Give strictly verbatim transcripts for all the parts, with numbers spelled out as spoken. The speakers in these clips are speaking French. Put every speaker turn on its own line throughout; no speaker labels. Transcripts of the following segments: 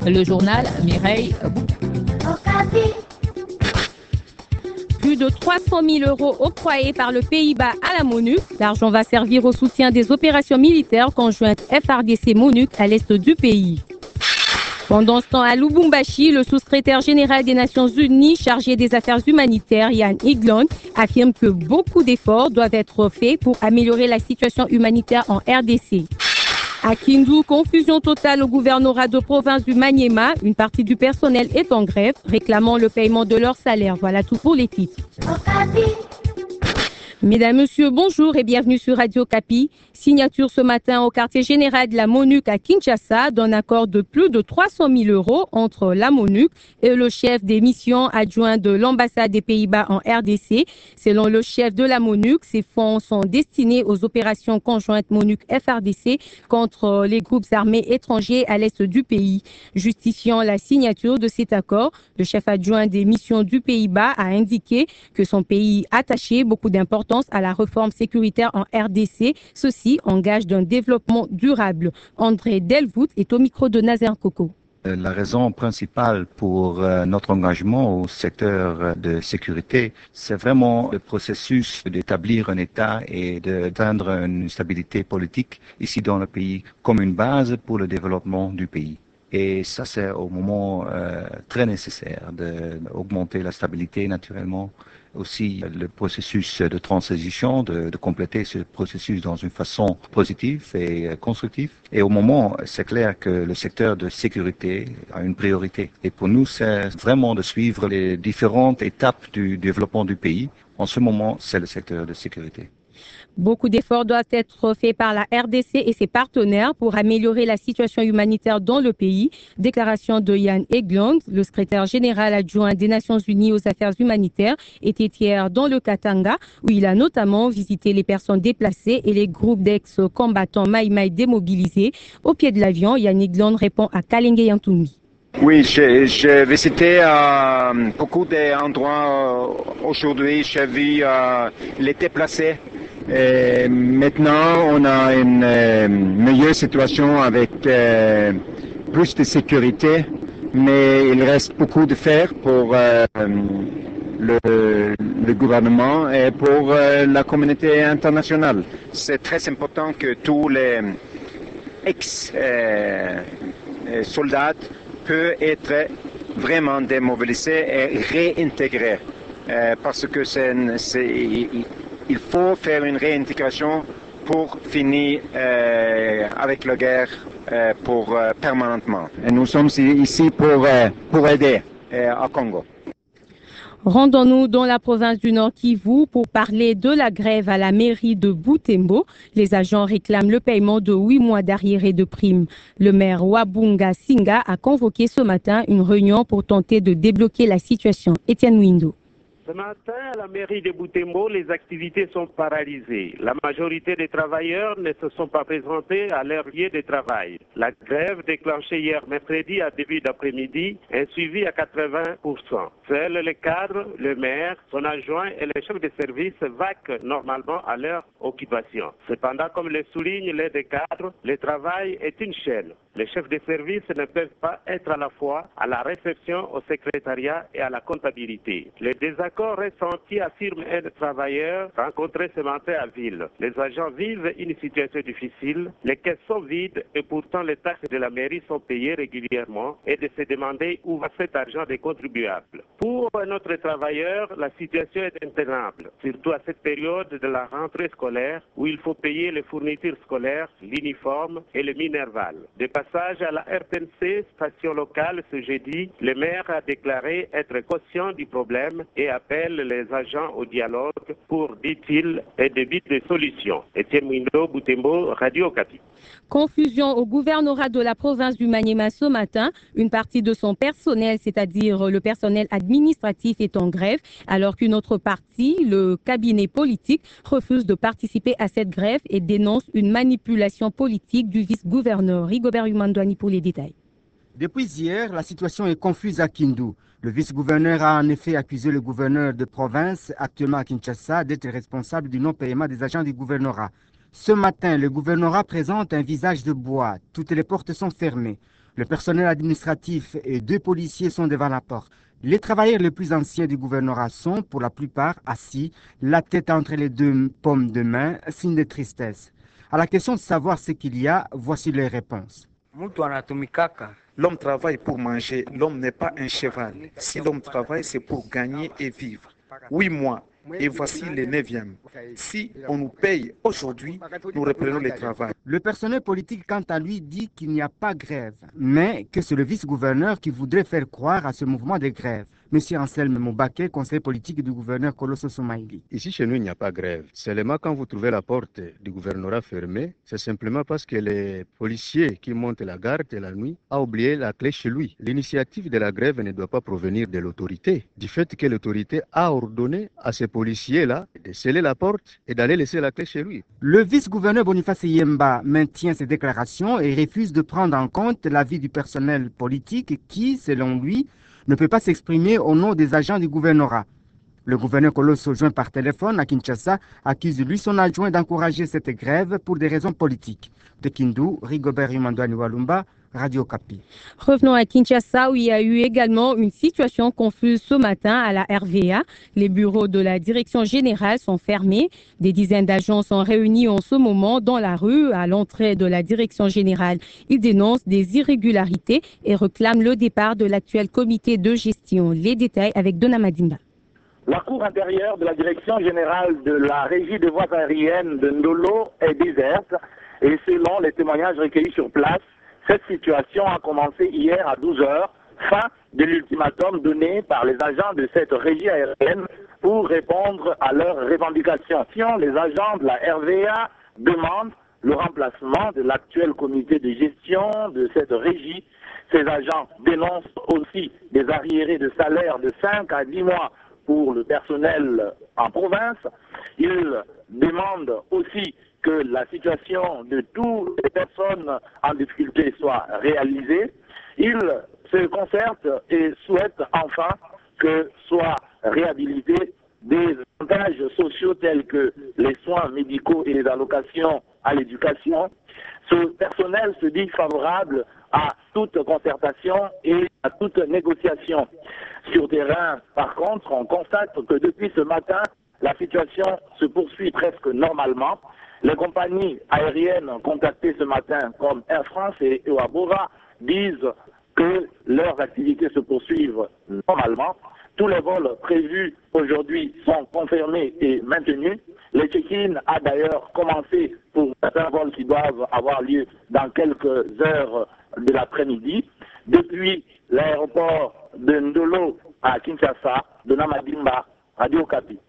Le journal Mireille Bouc. Plus de trois cent mille euros octroyés par le Pays-Bas à la MONUC. L'argent va servir au soutien des opérations militaires conjointes F R D C-MONUC à l'est du pays. Pendant ce temps, à Lubumbashi, le sous-secrétaire général des Nations Unies chargé des affaires humanitaires, Jan Egeland, affirme que beaucoup d'efforts doivent être faits pour améliorer la situation humanitaire en R D C. À Kindu, confusion totale au gouvernorat de province du Maniema. Une partie du personnel est en grève, réclamant le paiement de leur salaire. Voilà tout pour les titres. Mesdames, Messieurs, bonjour et bienvenue sur Radio Kapi. Signature ce matin au quartier général de la MONUC à Kinshasa d'un accord de plus de trois cent mille euros entre la MONUC et le chef des missions adjoints de l'ambassade des Pays-Bas en R D C. Selon le chef de la MONUC, ces fonds sont destinés aux opérations conjointes MONUC-F R D C contre les groupes armés étrangers à l'est du pays. Justifiant la signature de cet accord, le chef adjoint des missions du Pays-Bas a indiqué que son pays attachait beaucoup d'importance à la réforme sécuritaire en R D C. Ceci engage d'un développement durable. André Delvout est au micro de Nazer Coco.
La raison principale pour notre engagement au secteur de sécurité, c'est vraiment le processus d'établir un État et d'atteindre une stabilité politique ici dans le pays comme une base pour le développement du pays. Et ça, c'est au moment euh, très nécessaire d'augmenter la stabilité naturellement. Aussi le processus de transition, de, de compléter ce processus dans une façon positive et constructive. Et au moment, c'est clair que le secteur de sécurité a une priorité. Et pour nous, c'est vraiment de suivre les différentes étapes du développement du pays. En ce moment, c'est le secteur de sécurité.
Beaucoup d'efforts doivent être faits par la R D C et ses partenaires pour améliorer la situation humanitaire dans le pays. Déclaration de Jan Egeland, le secrétaire général adjoint des Nations Unies aux affaires humanitaires, était hier dans le Katanga, où il a notamment visité les personnes déplacées et les groupes d'ex-combattants Maï-Maï démobilisés. Au pied de l'avion, Jan Egeland répond à Kalenge Yantoumi.
Oui, j'ai visité euh, beaucoup d'endroits euh, aujourd'hui. J'ai vu euh, les déplacés. Et maintenant, on a une euh, meilleure situation avec euh, plus de sécurité, mais il reste beaucoup de faire pour euh, le, le gouvernement et pour euh, la communauté internationale. C'est très important que tous les ex-soldats euh, peuvent être vraiment démobilisés et réintégrés, euh, parce que c'est il faut faire une réintégration pour finir euh, avec la guerre euh, pour euh, permanemment. Et nous sommes ici pour, euh, pour aider euh, au Congo.
Rendons-nous dans la province du Nord Kivu pour parler de la grève à la mairie de Butembo. Les agents réclament le paiement de huit mois d'arriérés de primes. Le maire Wabunga Singa a convoqué ce matin une réunion pour tenter de débloquer la situation. Étienne Windo.
Ce matin, à la mairie de Butembo, les activités sont paralysées. La majorité des travailleurs ne se sont pas présentés à leur lieu de travail. La grève déclenchée hier mercredi à début d'après-midi est suivie à quatre-vingts pour cent. Seuls les cadres, le maire, son adjoint et les chefs de service vaquent normalement à leur occupation. Cependant, comme le souligne l'aide des cadres, le travail est une chaîne. Les chefs de service ne peuvent pas être à la fois à la réception, au secrétariat et à la comptabilité. Les désaccords ressentis affirme un travailleur rencontré ce matin à Ville. Les agents vivent une situation difficile, les caisses sont vides et pourtant les taxes de la mairie sont payées régulièrement et de se demander où va cet argent des contribuables. Pour notre travailleur, la situation est intenable, surtout à cette période de la rentrée scolaire où il faut payer les fournitures scolaires, l'uniforme et le minerval. De passage à la R T N C, station locale, ce jeudi, le maire a déclaré être conscient du problème et appelle les agents au dialogue pour, dit-il, un début de solutions. Étienne Mwindo, Butembo, Radio Kapi.
Confusion au gouvernorat de la province du Maniema ce matin. Une partie de son personnel, c'est-à-dire le personnel administratif, est en grève, alors qu'une autre partie, le cabinet politique, refuse de participer à cette grève et dénonce une manipulation politique du vice-gouverneur. Rigobert Humandouani pour les détails.
Depuis hier, la situation est confuse à Kindu. Le vice-gouverneur a en effet accusé le gouverneur de province, actuellement à Kinshasa, d'être responsable du non-paiement des agents du gouvernorat. Ce matin, le gouvernorat présente un visage de bois. Toutes les portes sont fermées. Le personnel administratif et deux policiers sont devant la porte. Les travailleurs les plus anciens du gouvernorat sont, pour la plupart, assis, la tête entre les deux paumes de main, signe de tristesse. À la question de savoir ce qu'il y a, voici les réponses.
L'homme travaille pour manger, l'homme n'est pas un cheval. Si l'homme travaille, c'est pour gagner et vivre. Huit mois, et voici le neuvième. Si on nous paye aujourd'hui, nous reprenons le travail.
Le personnel politique, quant à lui, dit qu'il n'y a pas grève, mais que c'est le vice-gouverneur qui voudrait faire croire à ce mouvement de grève. Monsieur Anselme Moubaké, conseiller politique du gouverneur Colosso Soumaïli.
Ici, chez nous, il n'y a pas de grève. Seulement, quand vous trouvez la porte du gouvernorat fermée, c'est simplement parce que les policiers qui montent la garde la nuit ont oublié la clé chez lui. L'initiative de la grève ne doit pas provenir de l'autorité. Du fait que l'autorité a ordonné à ces policiers-là de sceller la porte et d'aller laisser la clé chez lui.
Le vice-gouverneur Boniface Yemba maintient ses déclarations et refuse de prendre en compte l'avis du personnel politique qui, selon lui, ne peut pas s'exprimer au nom des agents du gouvernorat. Le gouverneur Colosso, joint par téléphone à Kinshasa, accuse lui son adjoint d'encourager cette grève pour des raisons politiques. De Kindu, Rigobert Yumandouani Walumba, Radio Kapi.
Revenons à Kinshasa où il y a eu également une situation confuse ce matin à la R V A. Les bureaux de la direction générale sont fermés. Des dizaines d'agents sont réunis en ce moment dans la rue à l'entrée de la direction générale. Ils dénoncent des irrégularités et réclament le départ de l'actuel comité de gestion. Les détails avec Dona Madimba.
La cour intérieure de la direction générale de la régie des voies aériennes de Ndolo est déserte et selon les témoignages recueillis sur place, cette situation a commencé hier à douze heures, fin de l'ultimatum donné par les agents de cette régie aérienne pour répondre à leurs revendications. Les agents de la R V A demandent le remplacement de l'actuel comité de gestion de cette régie. Ces agents dénoncent aussi des arriérés de salaire de cinq à dix mois pour le personnel en province. Ils demandent aussi que la situation de toutes les personnes en difficulté soit réalisée. Ils se concertent et souhaitent enfin que soient réhabilités des avantages sociaux tels que les soins médicaux et les allocations à l'éducation. Ce personnel se dit favorable à toute concertation et à toute négociation. Sur terrain, par contre, on constate que depuis ce matin, la situation se poursuit presque normalement. Les compagnies aériennes contactées ce matin, comme Air France et Ewabova, disent que leurs activités se poursuivent normalement. Tous les vols prévus aujourd'hui sont confirmés et maintenus. Le check-in a d'ailleurs commencé pour certains vols qui doivent avoir lieu dans quelques heures de l'après-midi. Depuis l'aéroport de Ndolo à Kinshasa, de Namadimba, Radio Kapi.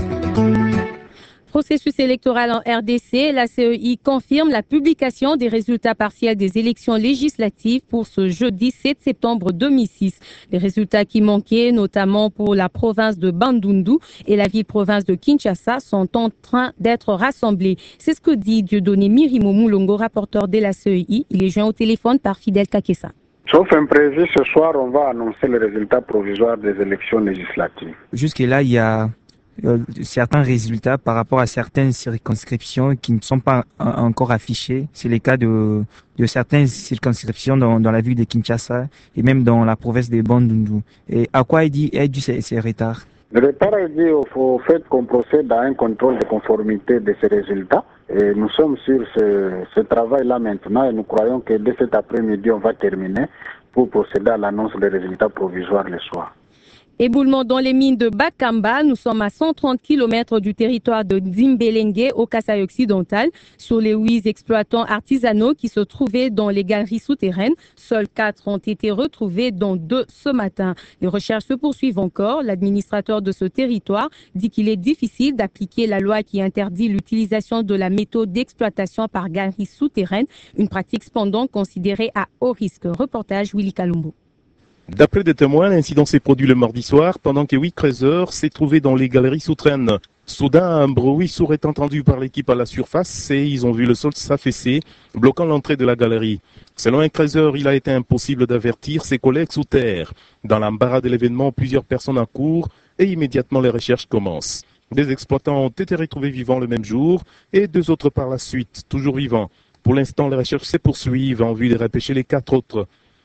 Processus électoral en R D C, la C E I confirme la publication des résultats partiels des élections législatives pour ce jeudi sept septembre deux mille six. Les résultats qui manquaient, notamment pour la province de Bandundu et la ville-province de Kinshasa, sont en train d'être rassemblés. C'est ce que dit Dieudonné Mirimo Moulongo, rapporteur de la C E I. Il est joint au téléphone par Fidel Kakessa.
Sauf imprévu, ce soir, on va annoncer les résultats provisoires des élections législatives.
Jusque-là, il y a Euh, certains résultats par rapport à certaines circonscriptions qui ne sont pas en, encore affichés. C'est le cas de, de certaines circonscriptions dans, dans la ville de Kinshasa et même dans la province de Bandundu. Et à quoi est dû, est dû ces, ces retards?
Le retard est dû au, au fait qu'on procède à un contrôle de conformité de ces résultats. Et nous sommes sur ce, ce travail-là maintenant et nous croyons que dès cet après-midi, on va terminer pour procéder à l'annonce des résultats provisoires le soir.
Éboulement dans les mines de Bakamba, nous sommes à cent trente kilomètres du territoire de Dzimbelenge au Kasaï occidental. Sur les huit exploitants artisanaux qui se trouvaient dans les galeries souterraines, seuls quatre ont été retrouvés, dont deux ce matin. Les recherches se poursuivent encore. L'administrateur de ce territoire dit qu'il est difficile d'appliquer la loi qui interdit l'utilisation de la méthode d'exploitation par galeries souterraines, une pratique cependant considérée à haut risque. Reportage Willy Kalumbo.
D'après des témoins, l'incident s'est produit le mardi soir pendant que huit creuseurs s'est trouvé dans les galeries souterraines. Soudain, un bruit sourd est entendu par l'équipe à la surface et ils ont vu le sol s'affaisser, bloquant l'entrée de la galerie. Selon un creuseur, il a été impossible d'avertir ses collègues sous terre. Dans l'embarras de l'événement, plusieurs personnes accourent et immédiatement les recherches commencent. Des exploitants ont été retrouvés vivants le même jour et deux autres par la suite, toujours vivants. Pour l'instant, les recherches se poursuivent en vue de repêcher les quatre autres.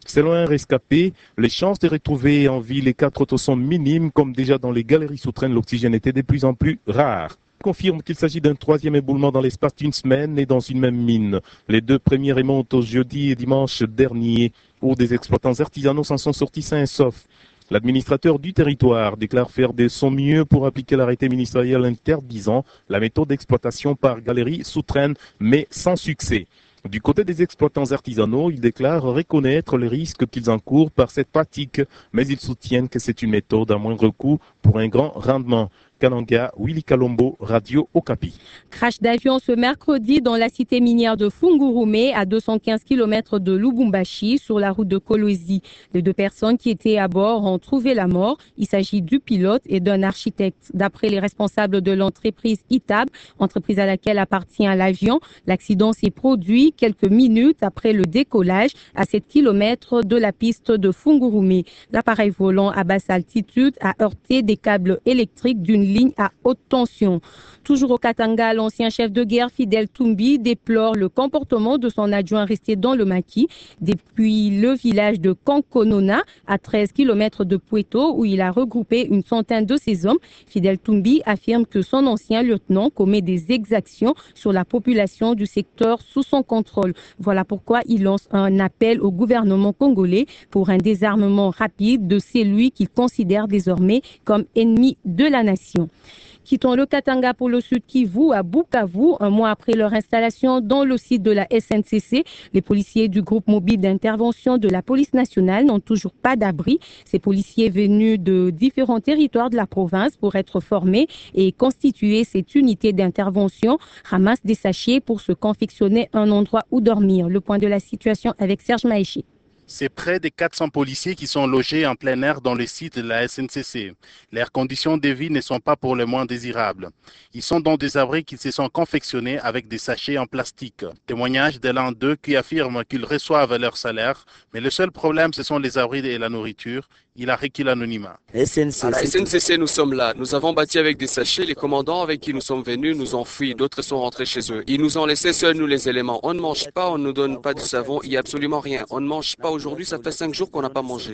Selon un rescapé, les chances de retrouver en vie les quatre autres sont minimes, comme déjà dans les galeries souterraines, l'oxygène était de plus en plus rare. Confirme qu'il s'agit d'un troisième éboulement dans l'espace d'une semaine et dans une même mine. Les deux premiers remontent au jeudi et dimanche dernier, où des exploitants artisanaux s'en sont sortis sains et saufs. L'administrateur du territoire déclare faire de son mieux pour appliquer l'arrêté ministériel interdisant la méthode d'exploitation par galerie souterraine, mais sans succès. Du côté des exploitants artisanaux, ils déclarent reconnaître les risques qu'ils encourent par cette pratique, mais ils soutiennent que c'est une méthode à moindre coût pour un grand rendement. Kananga, Willy Kalombo, Radio Okapi.
Crash d'avion ce mercredi dans la cité minière de Fungurume, à deux cent quinze kilomètres de Lubumbashi, sur la route de Kolwezi. Les deux personnes qui étaient à bord ont trouvé la mort. Il s'agit du pilote et d'un architecte. D'après les responsables de l'entreprise Itab, entreprise à laquelle appartient l'avion, l'accident s'est produit quelques minutes après le décollage à sept kilomètres de la piste de Fungurume. L'appareil volant à basse altitude a heurté des câbles électriques d'une ligne à haute tension. Toujours au Katanga, l'ancien chef de guerre Fidel Tumbi déplore le comportement de son adjoint resté dans le maquis depuis le village de Kankonona, à treize kilomètres de Pueto, où il a regroupé une centaine de ses hommes. Fidel Tumbi affirme que son ancien lieutenant commet des exactions sur la population du secteur sous son contrôle. Voilà pourquoi il lance un appel au gouvernement congolais pour un désarmement rapide de celui qu'il considère désormais comme ennemi de la nation. Quittons le Katanga pour le Sud Kivu, à Bukavu. Un mois après leur installation dans le site de la S N C C, les policiers du groupe mobile d'intervention de la police nationale n'ont toujours pas d'abri. Ces policiers venus de différents territoires de la province pour être formés et constituer cette unité d'intervention ramassent des sachets pour se confectionner un endroit où dormir. Le point de la situation avec Serge Maïchi.
C'est près de quatre cents policiers qui sont logés en plein air dans le site de la S N C C. Leurs conditions de vie ne sont pas pour le moins désirables. Ils sont dans des abris qui se sont confectionnés avec des sachets en plastique. Témoignage de l'un d'eux qui affirme qu'ils reçoivent leur salaire, mais le seul problème, ce sont les abris et la nourriture. Il a requis l'anonymat.
À la S N C C, nous sommes là. Nous avons bâti avec des sachets. Les commandants avec qui nous sommes venus nous ont fui. D'autres sont rentrés chez eux. Ils nous ont laissés seuls, nous, les éléments. On ne mange pas, on ne nous donne pas de savon. Il n'y a absolument rien. On ne mange pas aujourd'hui. Ça fait cinq jours qu'on n'a pas mangé.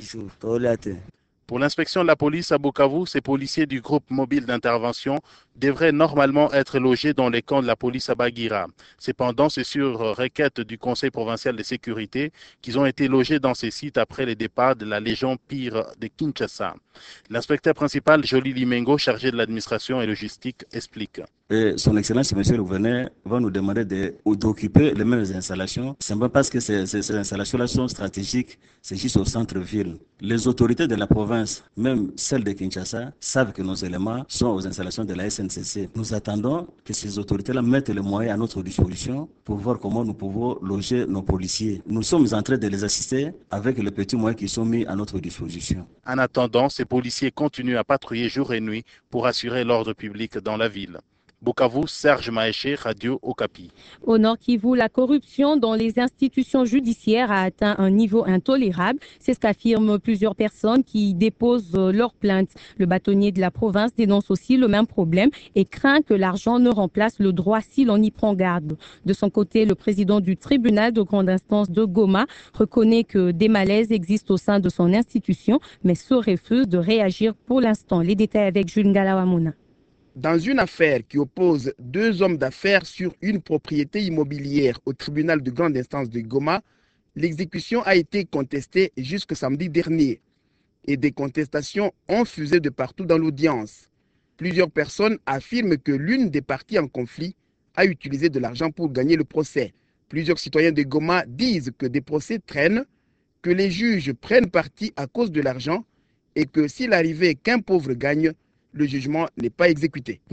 Pour l'inspection de la police à Bukavu, ces policiers du groupe mobile d'intervention devraient normalement être logés dans les camps de la police à Bagira. Cependant, c'est sur requête du Conseil provincial de sécurité qu'ils ont été logés dans ces sites après le départ de la Légion Pire de Kinshasa. L'inspecteur principal, Joly Limengo, chargé de l'administration et logistique, explique.
Et son Excellence, Monsieur le Gouverneur, va nous demander d'occuper les mêmes installations. C'est pas parce que ces, ces, ces installations-là sont stratégiques, c'est juste au centre-ville. Les autorités de la province, même celles de Kinshasa, savent que nos éléments sont aux installations de la S N C C. Nous attendons que ces autorités-là mettent les moyens à notre disposition pour voir comment nous pouvons loger nos policiers. Nous sommes en train de les assister avec les petits moyens qui sont mis à notre disposition.
En attendant, ces policiers continuent à patrouiller jour et nuit pour assurer l'ordre public dans la ville. Bukavu, Serge Maïché, Radio Okapi.
Au Nord Kivu, la corruption dans les institutions judiciaires a atteint un niveau intolérable. C'est ce qu'affirment plusieurs personnes qui déposent leurs plaintes. Le bâtonnier de la province dénonce aussi le même problème et craint que l'argent ne remplace le droit si l'on y prend garde. De son côté, le président du tribunal de grande instance de Goma reconnaît que des malaises existent au sein de son institution, mais se refuse de réagir pour l'instant. Les détails avec Jules Ngalawamona.
Dans une affaire qui oppose deux hommes d'affaires sur une propriété immobilière au tribunal de grande instance de Goma, l'exécution a été contestée jusqu'au samedi dernier. Et des contestations ont fusé de partout dans l'audience. Plusieurs personnes affirment que l'une des parties en conflit a utilisé de l'argent pour gagner le procès. Plusieurs citoyens de Goma disent que des procès traînent, que les juges prennent parti à cause de l'argent et que s'il arrivait qu'un pauvre gagne, le jugement n'est pas exécuté.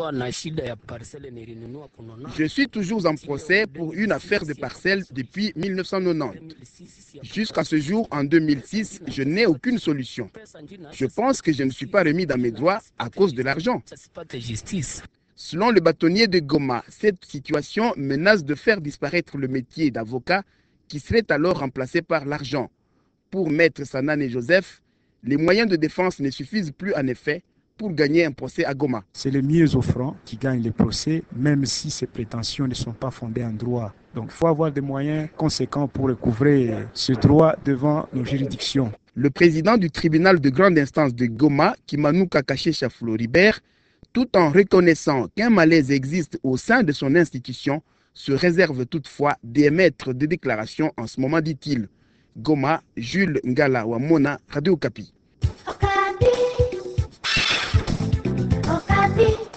Je suis toujours en procès pour une affaire de parcelles depuis mille neuf cent quatre-vingt-dix. Jusqu'à ce jour, en deux mille six, je n'ai aucune solution. Je pense que je ne suis pas remis dans mes droits à cause de l'argent. Selon le bâtonnier de Goma, cette situation menace de faire disparaître le métier d'avocat qui serait alors remplacé par l'argent. Pour Maître Sanane et Joseph, les moyens de défense ne suffisent plus en effet pour gagner un procès à Goma.
C'est les mieux offrants qui gagnent les procès, même si ces prétentions ne sont pas fondées en droit. Donc il faut avoir des moyens conséquents pour recouvrer ce droit devant nos juridictions.
Le président du tribunal de grande instance de Goma, Kimanu Kakaché Floribert, tout en reconnaissant qu'un malaise existe au sein de son institution, se réserve toutefois d'émettre des déclarations en ce moment, dit-il. Goma, Jules Ngala Wamona, Radio Okapi. Okapi. Okapi.